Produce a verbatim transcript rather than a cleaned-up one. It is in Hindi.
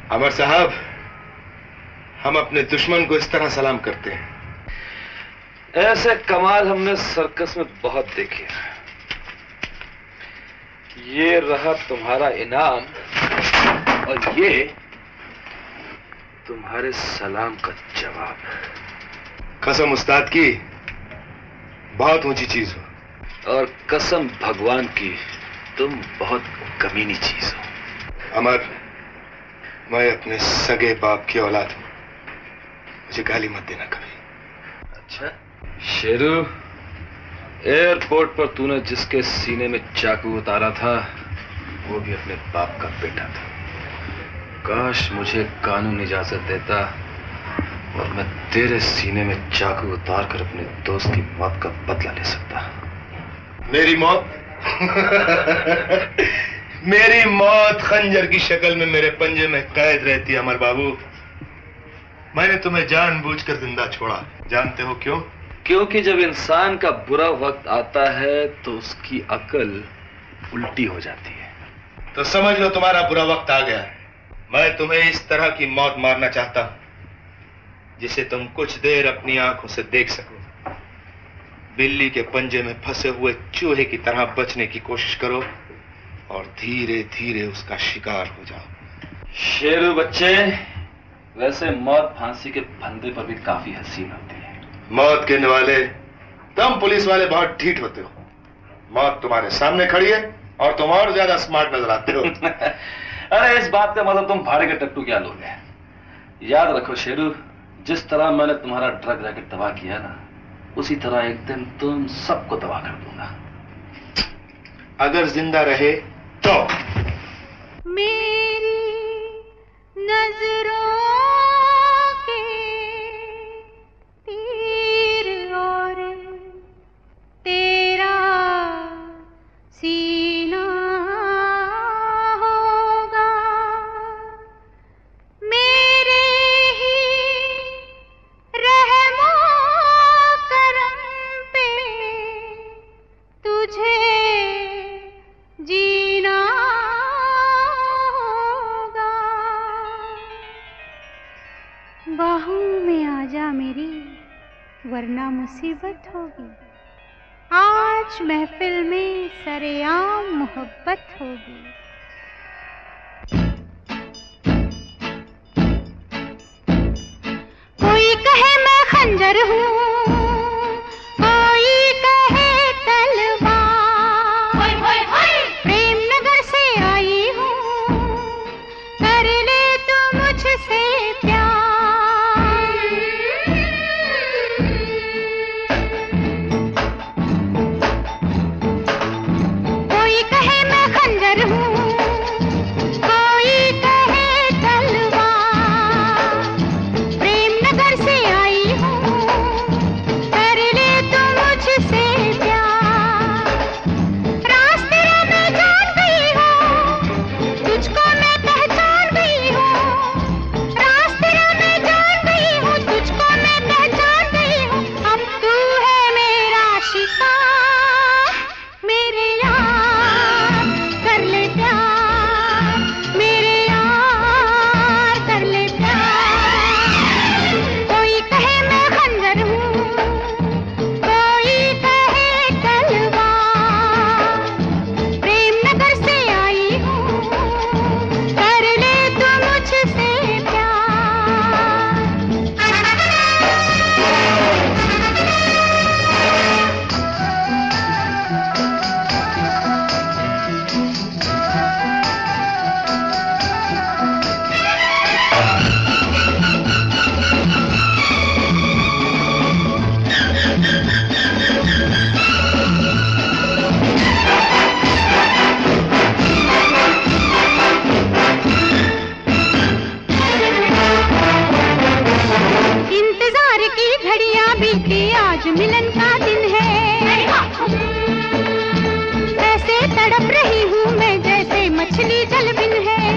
अमर साहब, हम अपने दुश्मन को इस तरह सलाम करते हैं। ऐसे कमाल हमने सर्कस में बहुत देखे। ये रहा तुम्हारा इनाम और ये तुम्हारे सलाम का जवाब। कसम उस्ताद की, बहुत ऊंची चीज हो। और कसम भगवान की, तुम बहुत कमीनी चीज हो। अमर, मैं अपने सगे बाप की औलाद हूं, मुझे गाली मत देना कभी। अच्छा शेरू, एयरपोर्ट पर तूने जिसके सीने में चाकू उतारा था वो भी अपने बाप का बेटा था। काश मुझे कानून इजाजत देता और मैं तेरे सीने में चाकू उतार कर अपने दोस्त की मौत का बदला ले सकता। मेरी मौत मेरी मौत खंजर की शक्ल में मेरे पंजे में कैद रहती है अमर बाबू। मैंने तुम्हें जानबूझकर जिंदा छोड़ा। जानते हो क्यों? क्योंकि जब इंसान का बुरा वक्त आता है तो उसकी अकल उल्टी हो जाती है। तो समझ लो तुम्हारा बुरा वक्त आ गया। मैं तुम्हें इस तरह की मौत मारना चाहता हूं जिसे तुम कुछ देर अपनी आंखों से देख सको। बिल्ली के पंजे में फंसे हुए चूहे की तरह बचने की कोशिश करो और धीरे धीरे उसका शिकार हो जाओ। शेरू बच्चे, वैसे मौत फांसी के फंदे पर भी काफी हसीन होती है। मौत के निवाले तुम पुलिस वाले बहुत ढीठ होते हो। मौत तुम्हारे सामने खड़ी है और तुम और ज्यादा स्मार्ट नजर आते हो। अरे इस बात का मतलब तुम भाड़े के टट्टू क्या लोगे। याद रखो शेरू, जिस तरह मैंने तुम्हारा ड्रग रैकेट तबाह किया ना, उसी तरह एक दिन तुम सबको तबाह कर दूंगा। अगर जिंदा रहे तो। मेरी नजरों के तीर और तेरा सीना होगा, मेरे ही रहमो करम पे तुझे जीना होगा। बाहों में आजा मेरी, वरना मुसीबत होगी। आज महफिल में सरेआम मोहब्बत होगी। कोई कहे मैं खंजर हूँ, कोई कहे तलवार, प्रेम नगर से आई हूँ, कर ले तू मुझसे प्यार। कोई कहे मैं खंजर हूँ, कोई कहे तलवार, प्रेम नगर से आई हूँ, कर ले तू मुझसे प्यार। रास्ते में जान गई हूँ, तुझको मैं पहचान गई हूँ। रास्ते में जान गई हूँ, तुझको मैं पहचान गई हूँ। अब तू है मेरा शिकार, मेरे यार कर ले प्यार, मेरे यार कर ले प्यार। कोई कहे मैं खंजर हूँ, कोई कहे तलवार, प्रेम नगर से आई हूँ, कर ले तू मुझसे प्यार। इंतजार की घड़ियां बीती, आज मिलन का दिन है। ऐसे तड़प रही हूँ मैं जैसे मछली जल बिन है।